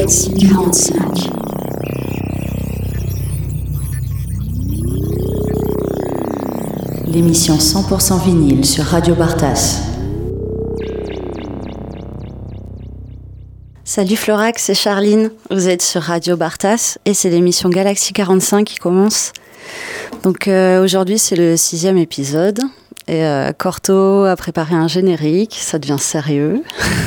Galaxie 45. L'émission 100% vinyle sur Radio Bartas. Salut Florax, c'est Charline. Vous êtes sur Radio Bartas et c'est l'émission Galaxie 45 qui commence. Donc aujourd'hui c'est le 6e épisode et Corto a préparé un générique, ça devient sérieux.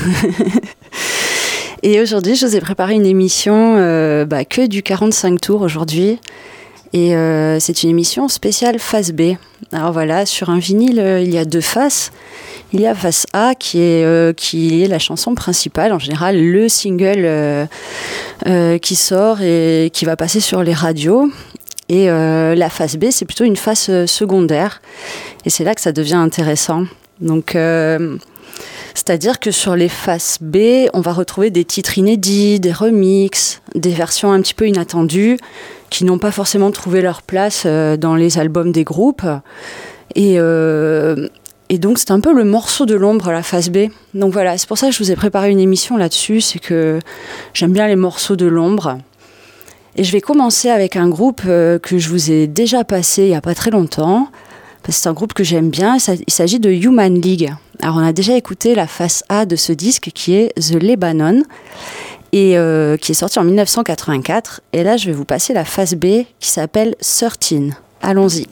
Et aujourd'hui je vous ai préparé une émission que du 45 tours aujourd'hui. Et c'est une émission spéciale face B. Alors voilà, sur un vinyle, il y a 2 faces. Il y a face A qui est la chanson principale, en général le single qui sort et qui va passer sur les radios. Et la face B, c'est plutôt une face secondaire. Et c'est là que ça devient intéressant. Donc, c'est-à-dire que sur les faces B, on va retrouver des titres inédits, des remixes, des versions un petit peu inattendues, qui n'ont pas forcément trouvé leur place dans les albums des groupes. Et donc, c'est un peu le morceau de l'ombre, la face B. Donc voilà, c'est pour ça que je vous ai préparé une émission là-dessus. C'est que j'aime bien les morceaux de l'ombre. Et je vais commencer avec un groupe que je vous ai déjà passé il n'y a pas très longtemps. Parce que c'est un groupe que j'aime bien. Il s'agit de Human League. Alors, on a déjà écouté la face A de ce disque qui est The Lebanon. Et qui est sorti en 1984. Et là, je vais vous passer la face B qui s'appelle 13. Allons-y.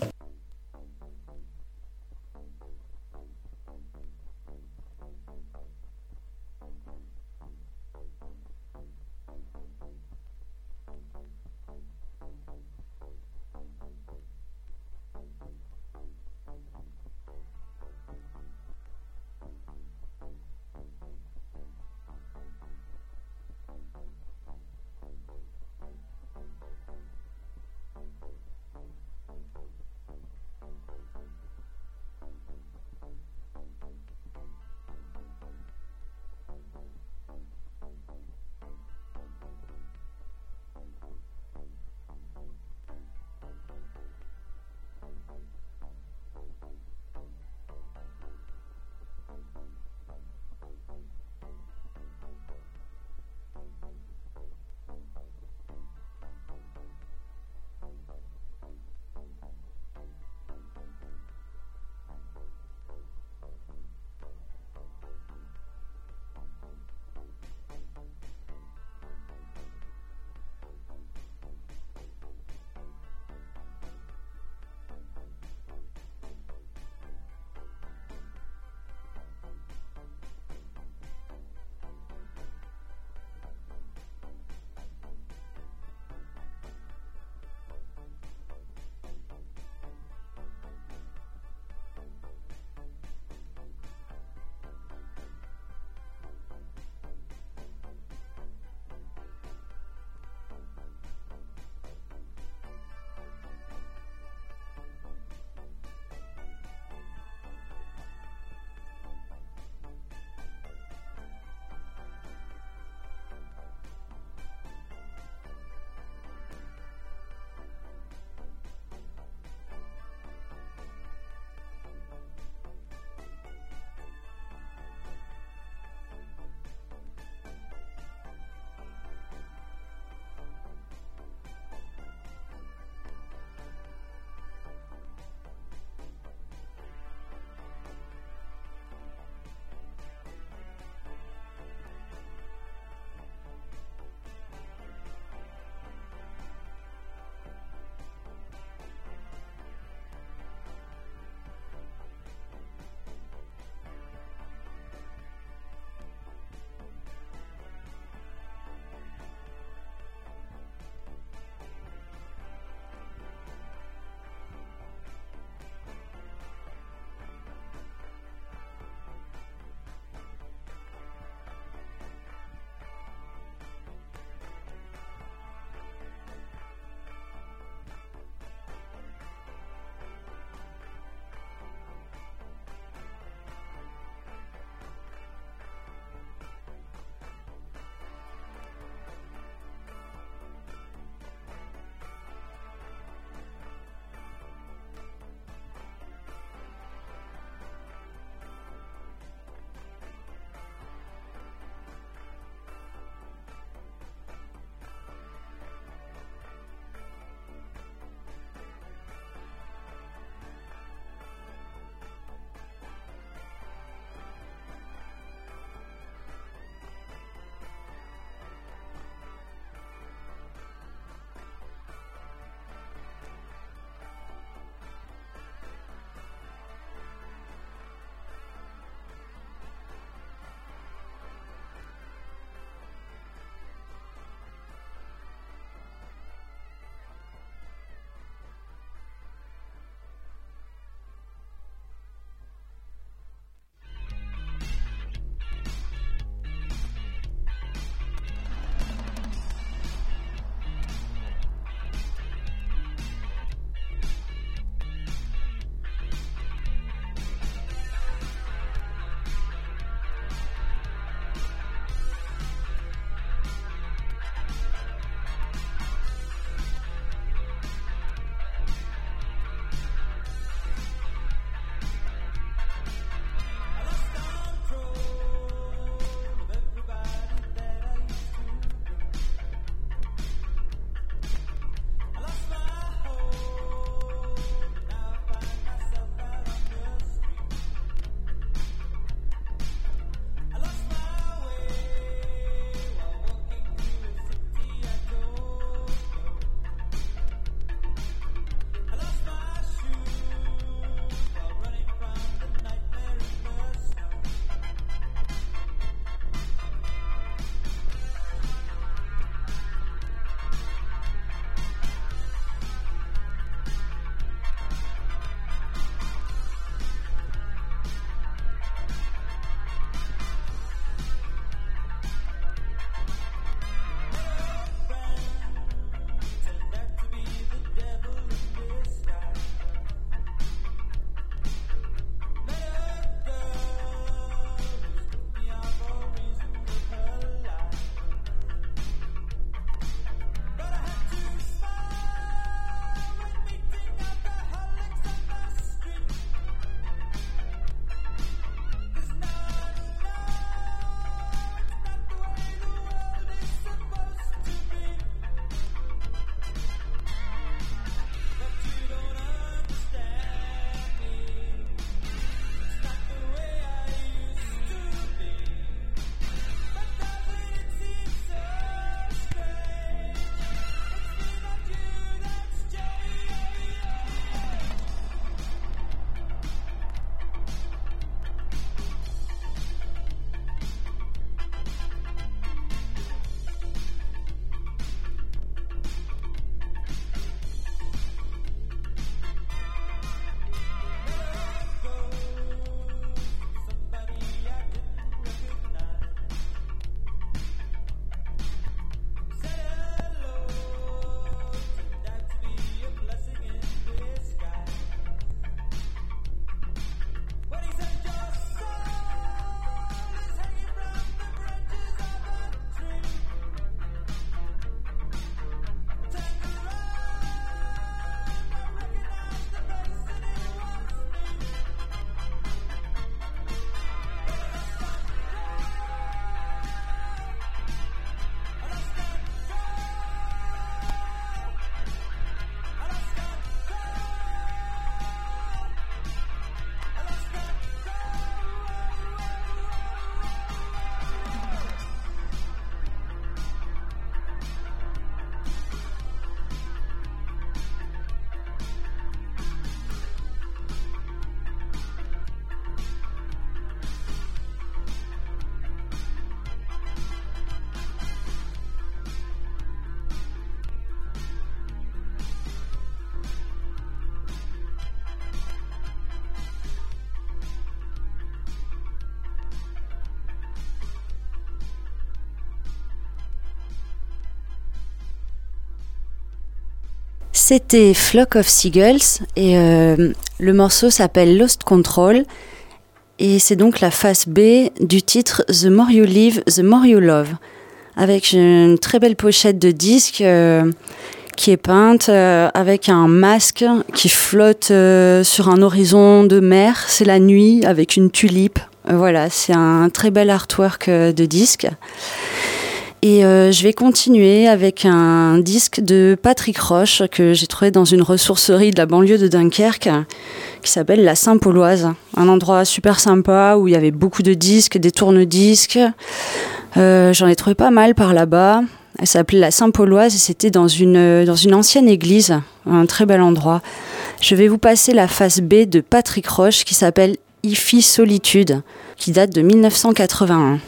C'était Flock of Seagulls et le morceau s'appelle Lost Control et c'est donc la face B du titre The More You Live, The More You Love, avec une très belle pochette de disque qui est peinte avec un masque qui flotte sur un horizon de mer. C'est la nuit avec une tulipe. Voilà, c'est un très bel artwork de disque. Et je vais continuer avec un disque de Patrick Roche que j'ai trouvé dans une ressourcerie de la banlieue de Dunkerque qui s'appelle La Saint-Pauloise. Un endroit super sympa où il y avait beaucoup de disques, des tourne-disques. J'en ai trouvé pas mal par là-bas. Elle s'appelait La Saint-Pauloise et c'était dans une ancienne église, un très bel endroit. Je vais vous passer la face B de Patrick Roche qui s'appelle Ifi Solitude, qui date de 1981.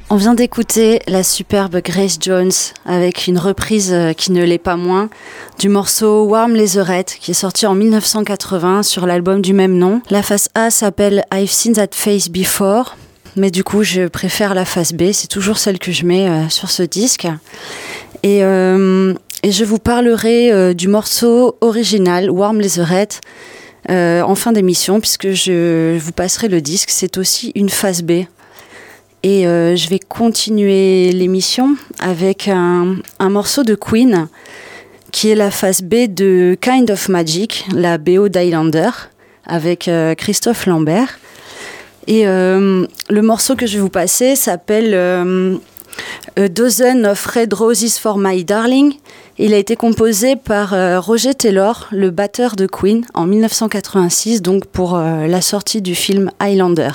On vient d'écouter la superbe Grace Jones avec une reprise qui ne l'est pas moins du morceau Warm Leatherette qui est sorti en 1980 sur l'album du même nom. La face A s'appelle I've Seen That Face Before, mais du coup je préfère la face B, c'est toujours celle que je mets sur ce disque. Et je vous parlerai du morceau original Warm Leatherette en fin d'émission puisque je vous passerai le disque, c'est aussi une face B. Et je vais continuer l'émission avec un morceau de Queen qui est la face B de Kind of Magic, la BO d'Highlander, avec Christophe Lambert. Et le morceau que je vais vous passer s'appelle A Dozen of Red Roses for My Darling. Il a été composé par Roger Taylor, le batteur de Queen, en 1986, donc pour la sortie du film Highlander.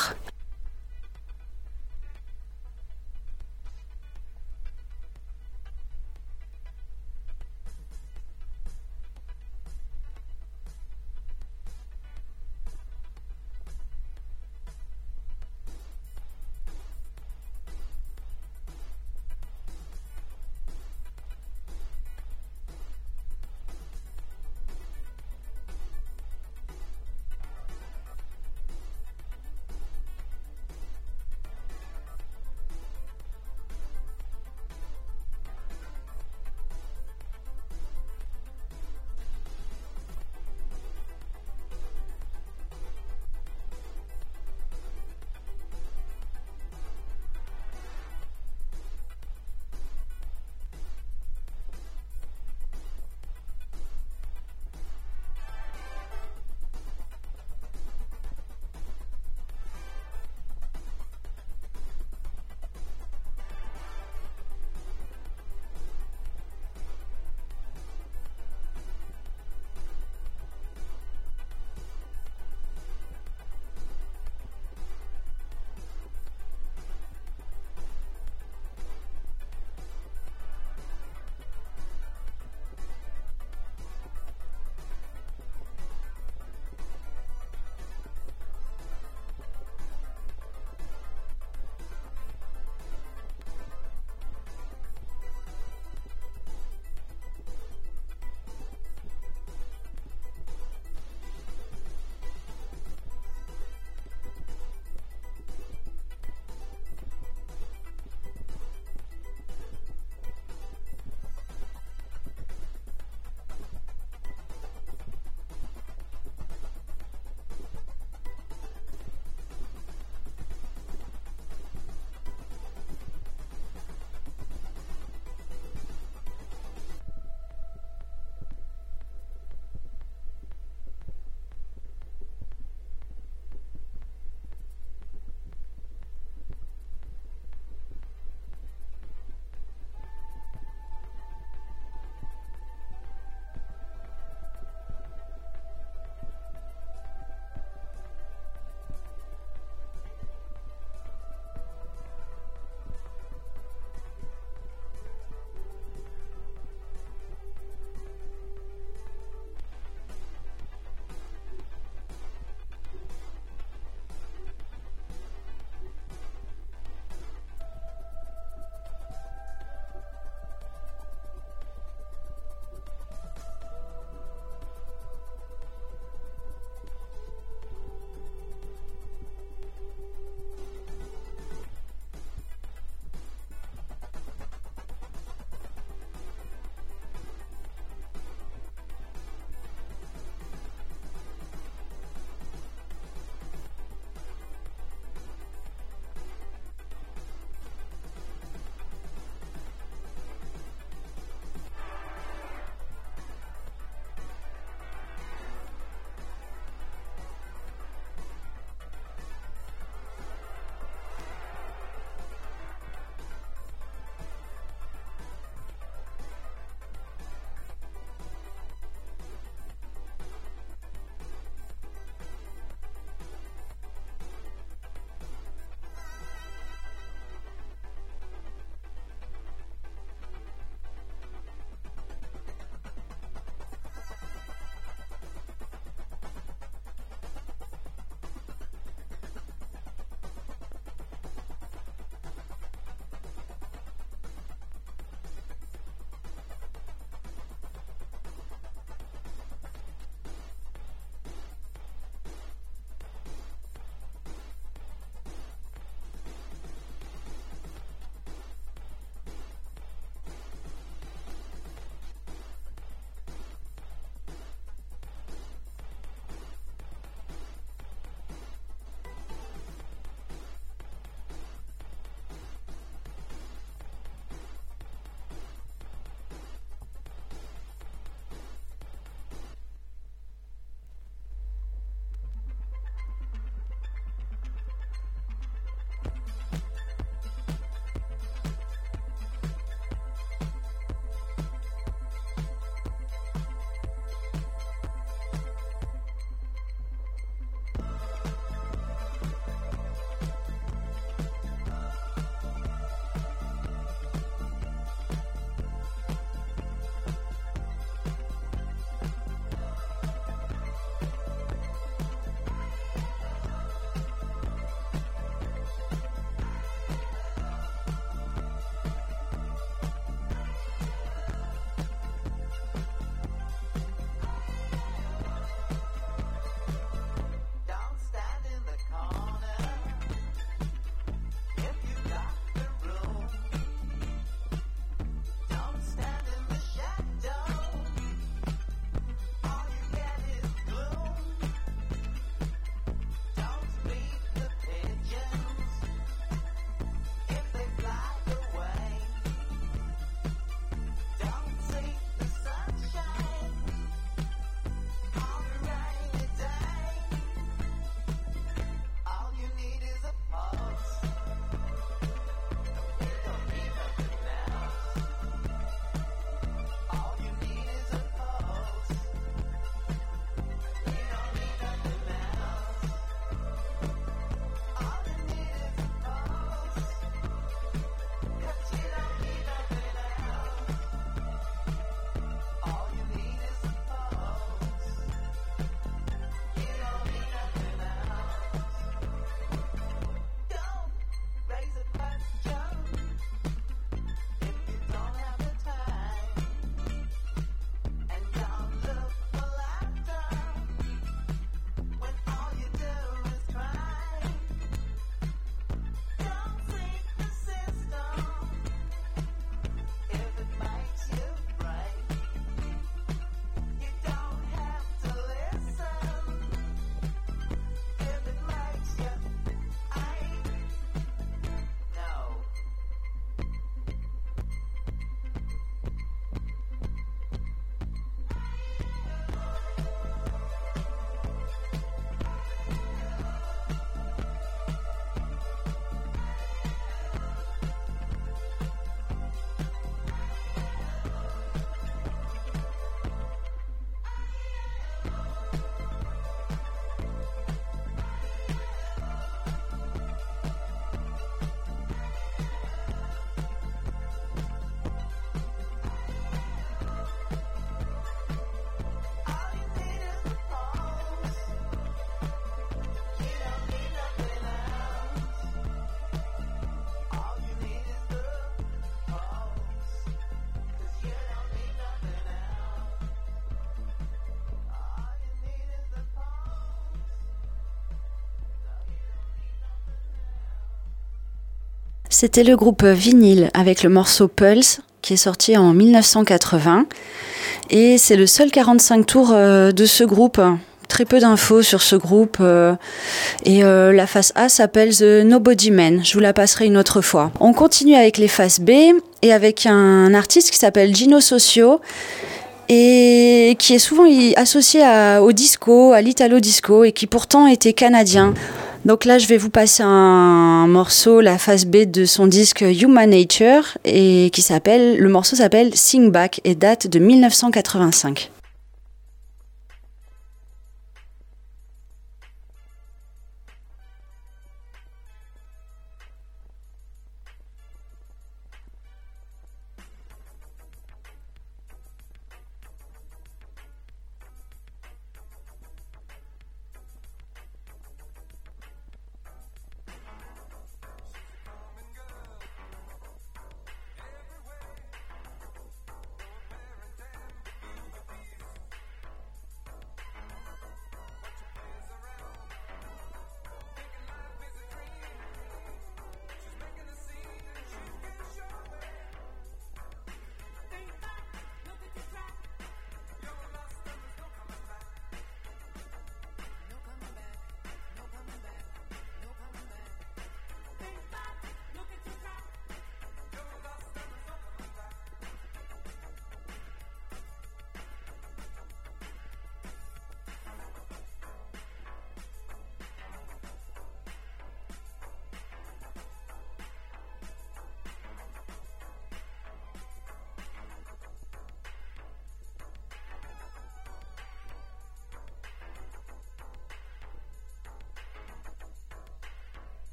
C'était le groupe Vinyl avec le morceau Pulse qui est sorti en 1980 et c'est le seul 45 tours de ce groupe. Très peu d'infos sur ce groupe et la face A s'appelle The Nobody Man. Je vous la passerai une autre fois. On continue avec les faces B et avec un artiste qui s'appelle Gino Socio et qui est souvent associé au disco, à l'italo disco et qui pourtant était canadien. Donc là, je vais vous passer un morceau, la face B de son disque Human Nature, et le morceau s'appelle Sing Back et date de 1985.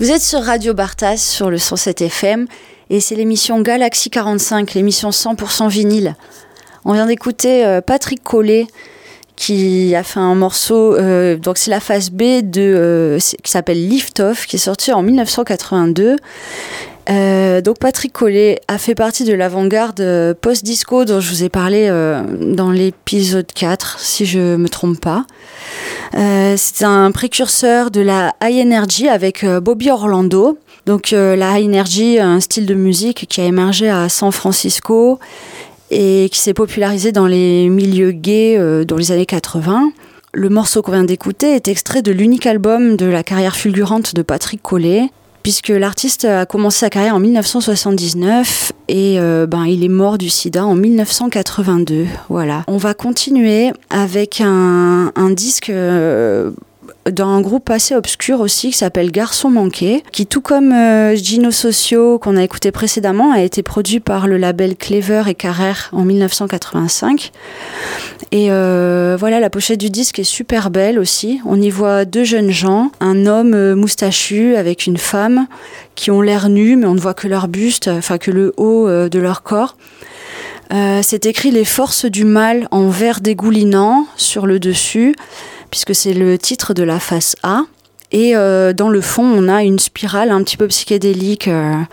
Vous êtes sur Radio Bartas, sur le 107 FM, et c'est l'émission Galaxy 45, l'émission 100% vinyle. On vient d'écouter Patrick Collet, qui a fait un morceau, donc c'est la phase B qui s'appelle Lift Off, qui est sorti en 1982. Donc Patrick Collet a fait partie de l'avant-garde post-disco dont je vous ai parlé dans l'épisode 4, si je me trompe pas. C'est un précurseur de la High Energy avec Bobby Orlando. Donc la High Energy, un style de musique qui a émergé à San Francisco et qui s'est popularisé dans les milieux gays dans les années 80. Le morceau qu'on vient d'écouter est extrait de l'unique album de la carrière fulgurante de Patrick Collet, puisque l'artiste a commencé sa carrière en 1979 et il est mort du sida en 1982. Voilà. On va continuer avec un disque d'un groupe assez obscur aussi qui s'appelle Garçon Manqué, qui tout comme Gino Socio qu'on a écouté précédemment a été produit par le label Clever et Carrère en 1985. Et voilà, la pochette du disque est super belle aussi. On y voit deux jeunes gens, un homme moustachu avec une femme qui ont l'air nus, mais on ne voit que leur buste, enfin que le haut de leur corps. C'est écrit « Les forces du mal » en vert dégoulinant sur le dessus, puisque c'est le titre de la face A. Et dans le fond, on a une spirale un petit peu psychédélique.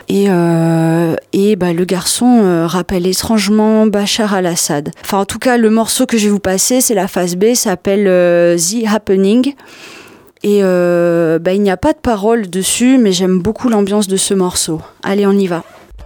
Le garçon rappelle étrangement Bachar al-Assad. Enfin, en tout cas, le morceau que je vais vous passer, c'est la face B, s'appelle The Happening. Et il n'y a pas de paroles dessus, mais j'aime beaucoup l'ambiance de ce morceau. Allez, on y va.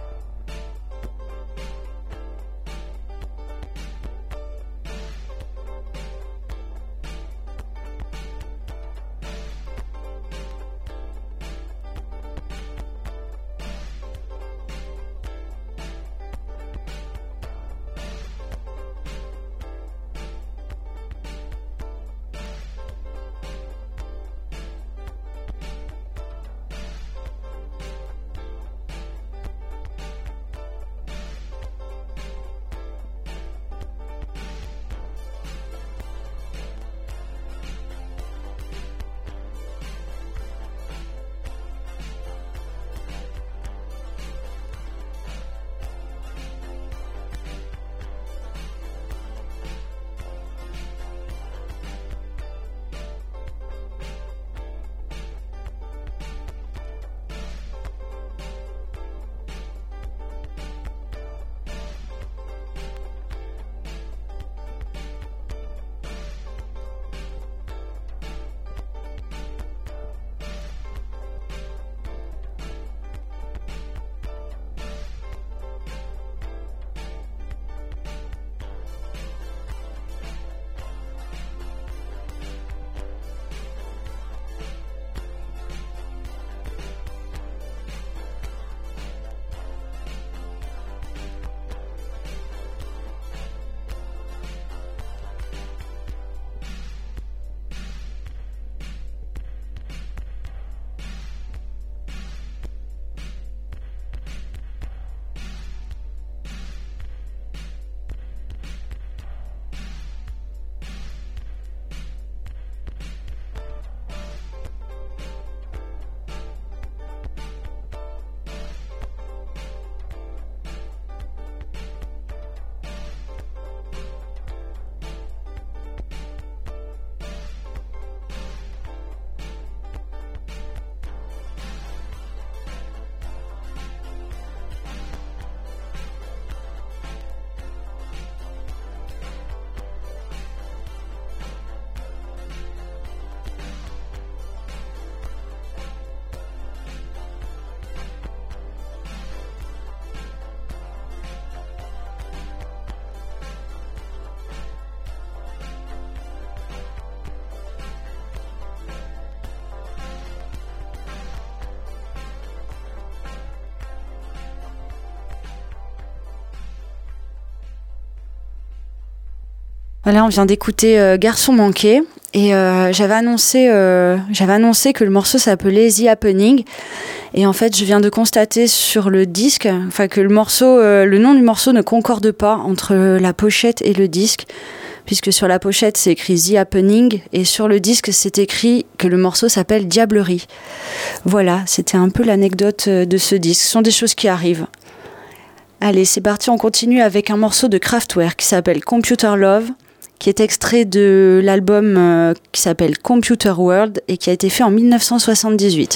Voilà, on vient d'écouter Garçon Manqué et j'avais annoncé que le morceau s'appelait The Happening et en fait je viens de constater sur le disque que le nom du morceau ne concorde pas entre la pochette et le disque. puisque sur la pochette c'est écrit The Happening et sur le disque c'est écrit que le morceau s'appelle Diablerie. Voilà, c'était un peu l'anecdote de ce disque. Ce sont des choses qui arrivent. Allez, c'est parti, on continue avec un morceau de Kraftwerk qui s'appelle Computer Love, qui est extrait de l'album qui s'appelle Computer World et qui a été fait en 1978.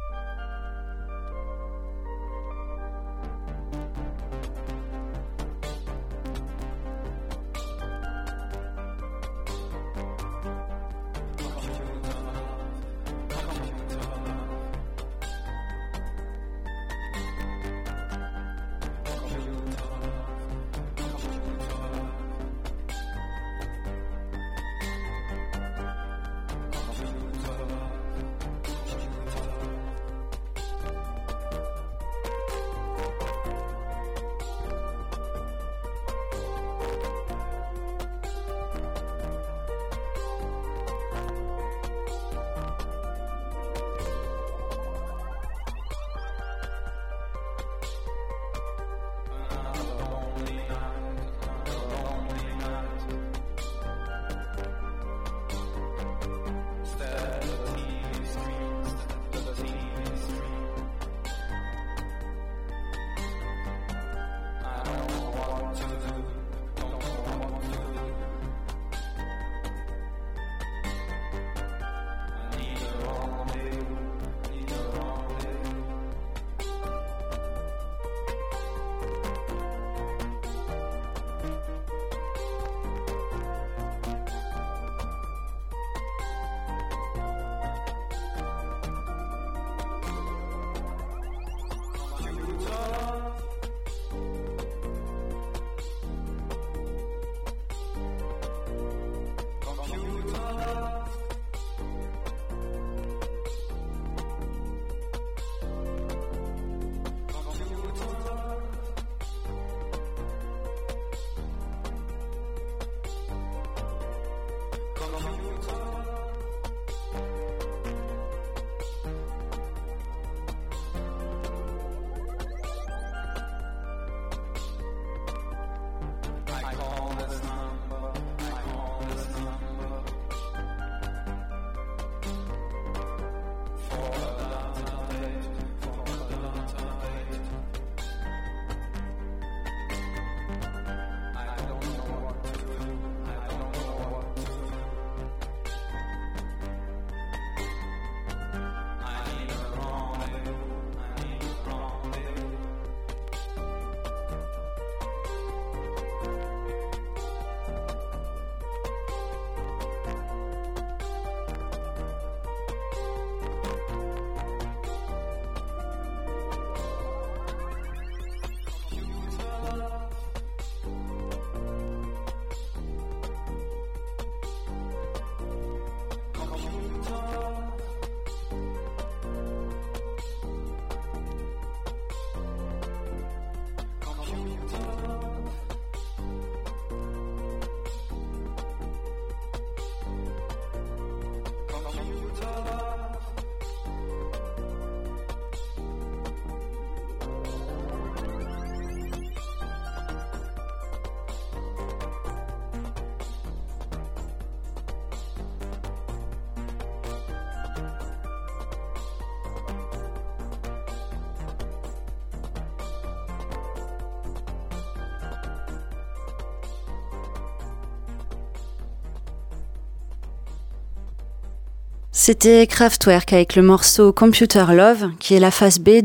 C'était Kraftwerk avec le morceau Computer Love, qui est la face B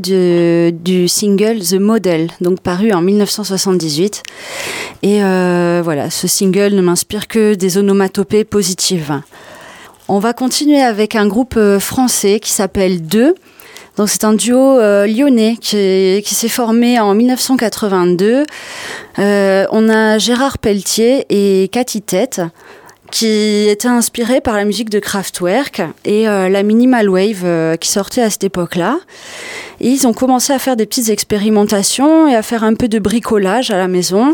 du single The Model, donc paru en 1978. Et voilà, ce single ne m'inspire que des onomatopées positives. On va continuer avec un groupe français qui s'appelle Deux. Donc c'est un duo lyonnais qui s'est formé en 1982. On a Gérard Pelletier et Cathy Tête, qui étaient inspirés par la musique de Kraftwerk et la minimal wave qui sortait à cette époque-là. Et ils ont commencé à faire des petites expérimentations et à faire un peu de bricolage à la maison.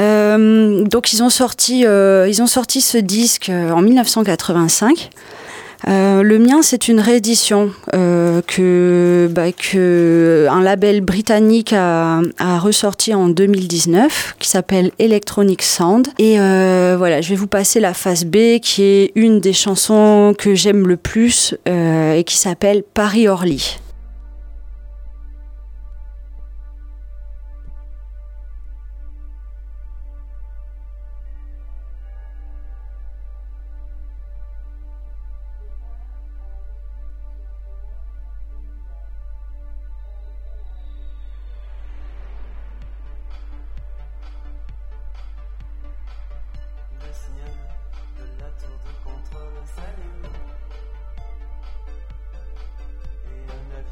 Donc ils ont sorti ce disque en 1985. Le mien, c'est une réédition que un label britannique a ressorti en 2019, qui s'appelle Electronic Sound. Et voilà, je vais vous passer la face B, qui est une des chansons que j'aime le plus et qui s'appelle Paris-Orly. Et un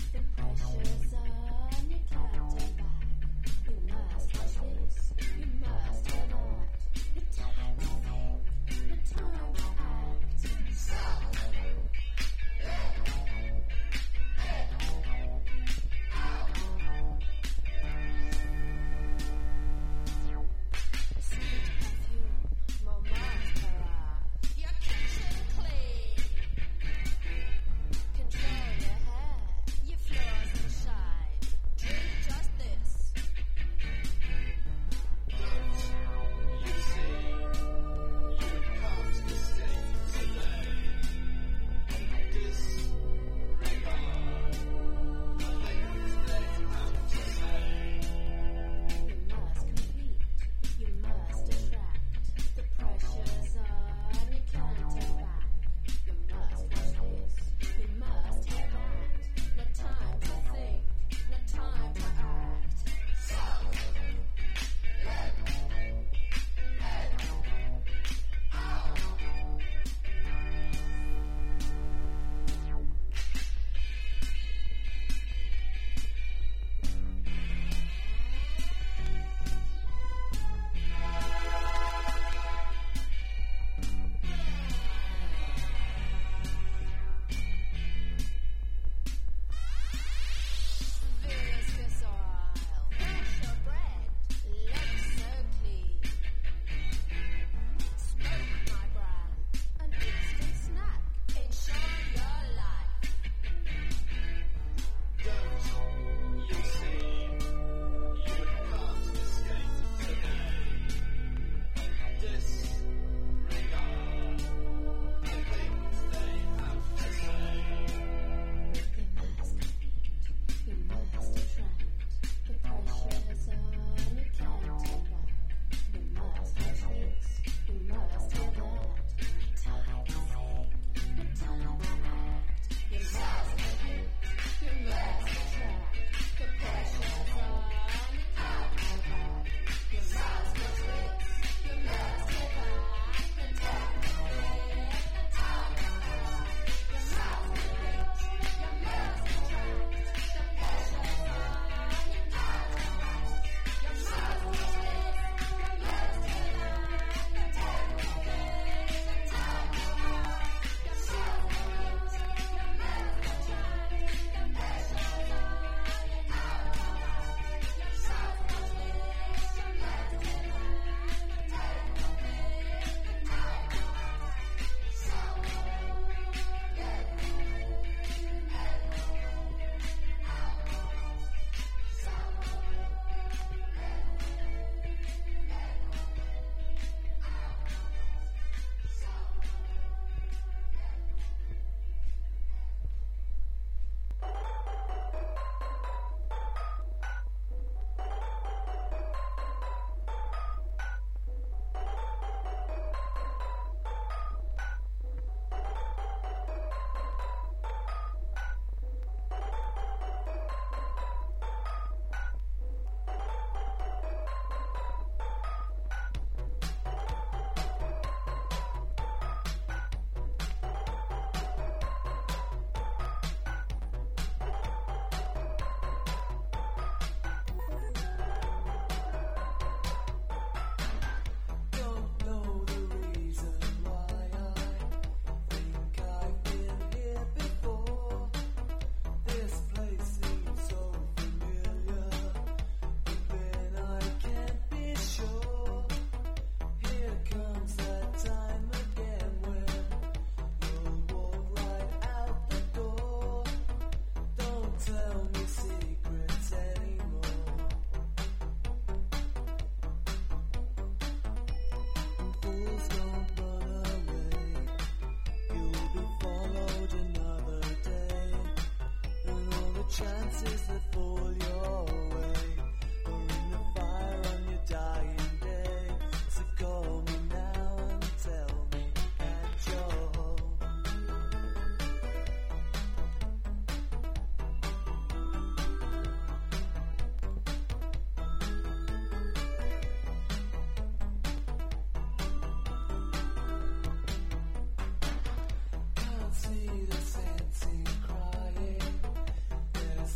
There's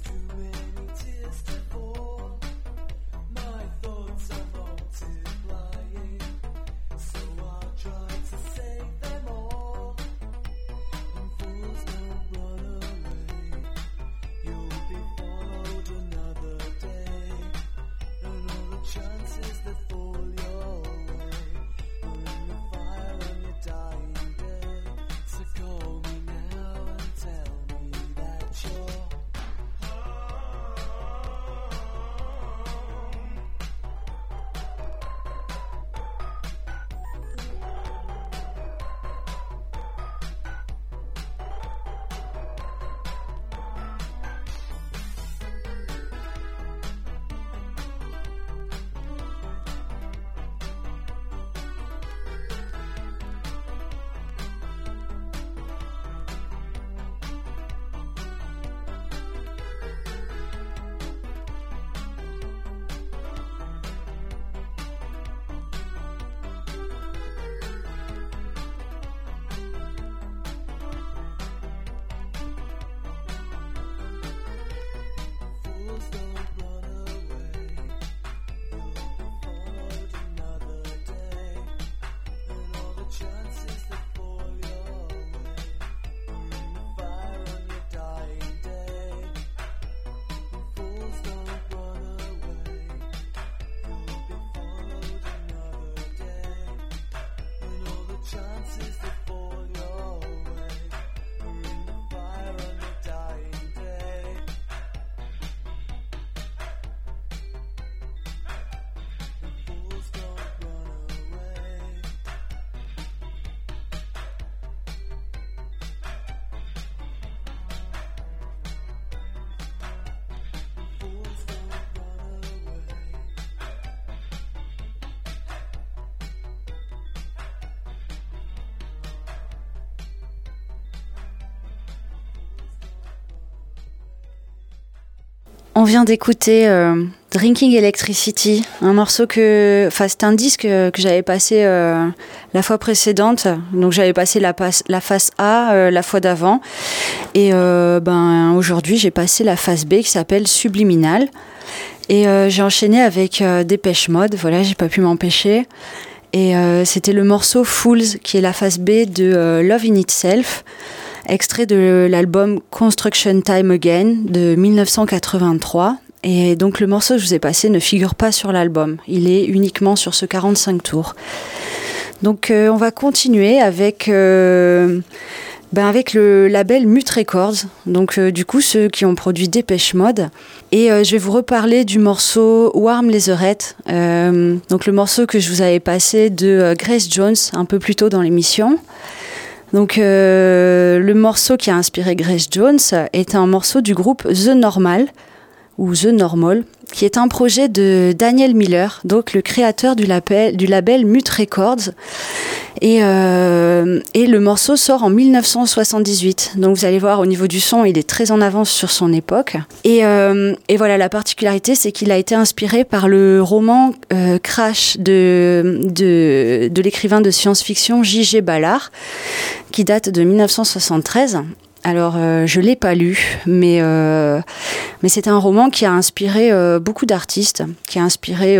On vient d'écouter Drinking Electricity, un morceau c'est un disque que j'avais passé la fois précédente. Donc j'avais passé la face A la fois d'avant. Et aujourd'hui, j'ai passé la face B qui s'appelle Subliminal. Et j'ai enchaîné avec Depeche Mode. Voilà, j'ai pas pu m'empêcher. Et c'était le morceau Fools, qui est la face B de Love in Itself, extrait de l'album Construction Time Again de 1983. Et donc le morceau que je vous ai passé ne figure pas sur l'album, il est uniquement sur ce 45 tours. Donc on va continuer avec le label Mute Records, donc du coup ceux qui ont produit Depeche Mode. Et je vais vous reparler du morceau Warm Leatherette, donc le morceau que je vous avais passé de Grace Jones un peu plus tôt dans l'émission. Donc le morceau qui a inspiré Grace Jones est un morceau du groupe The Normal, ou The Normal, qui est un projet de Daniel Miller, donc le créateur du label Mute Records. Et le morceau sort en 1978. Donc vous allez voir, au niveau du son, il est très en avance sur son époque. Et voilà, la particularité, c'est qu'il a été inspiré par le roman Crash de l'écrivain de science-fiction J.G. Ballard, qui date de 1973. Alors, je l'ai pas lu, mais c'est un roman qui a inspiré beaucoup d'artistes, qui a inspiré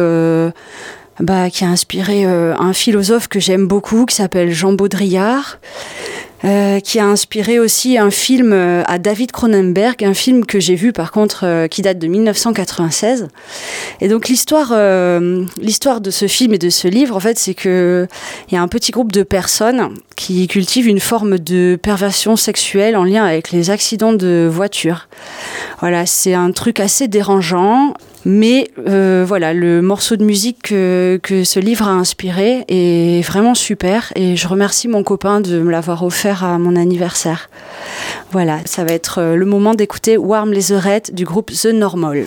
un philosophe que j'aime beaucoup, qui s'appelle Jean Baudrillard, qui a inspiré aussi un film à David Cronenberg, un film que j'ai vu par contre qui date de 1996. Et donc l'histoire de ce film et de ce livre, en fait, c'est que il y a un petit groupe de personnes qui cultivent une forme de perversion sexuelle en lien avec les accidents de voiture. Voilà, c'est un truc assez dérangeant. Mais voilà, le morceau de musique que ce livre a inspiré est vraiment super et je remercie mon copain de me l'avoir offert à mon anniversaire. Voilà, ça va être le moment d'écouter Warm Leatherette du groupe The Normal.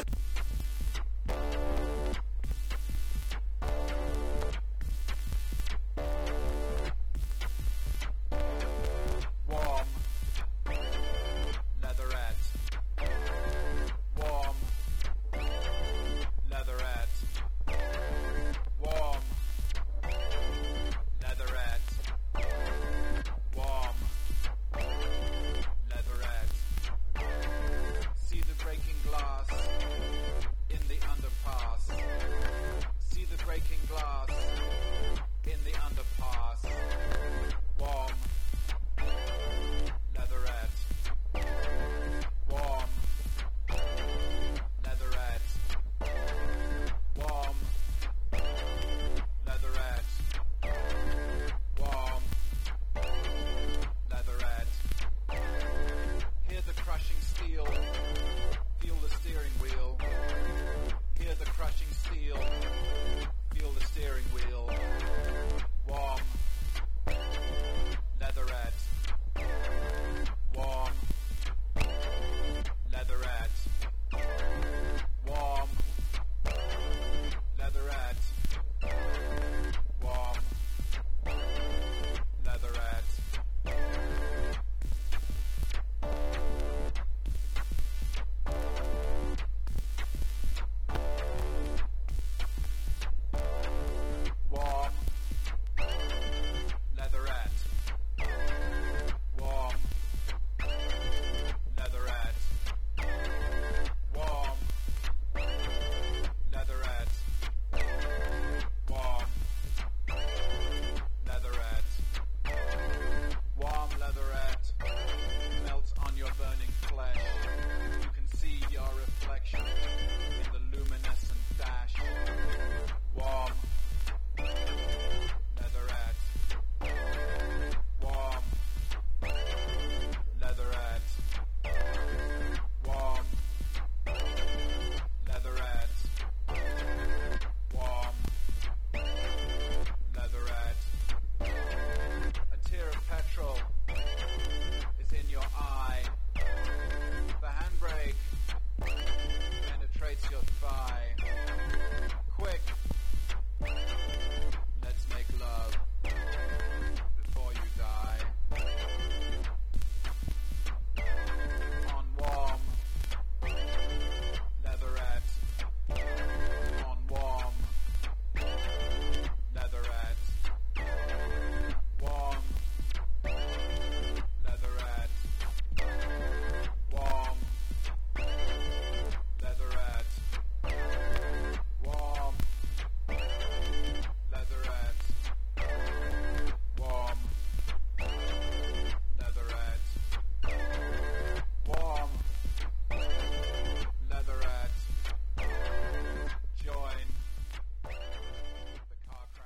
See the breaking glass.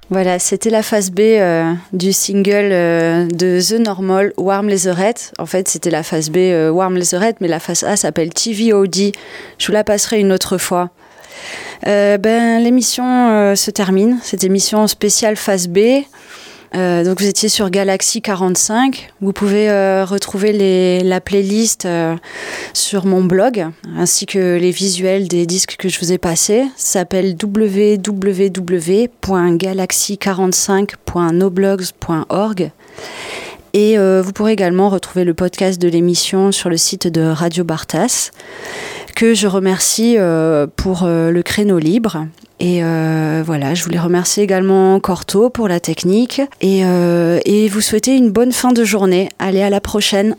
Voilà, c'était la phase B du single de The Normal, Warm Leatherette. En fait, c'était la phase B Warm Leatherette, mais la phase A s'appelle TVOD. Je vous la passerai une autre fois. L'émission se termine, cette émission spéciale phase B. Donc vous étiez sur Galaxy 45. Vous pouvez retrouver la playlist sur mon blog, ainsi que les visuels des disques que je vous ai passés. Ça s'appelle www.galaxy45.noblogs.org. Et vous pourrez également retrouver le podcast de l'émission sur le site de Radio Bartas, que je remercie pour le créneau libre. Et voilà, je voulais remercier également Corto pour la technique et vous souhaiter une bonne fin de journée. Allez, à la prochaine.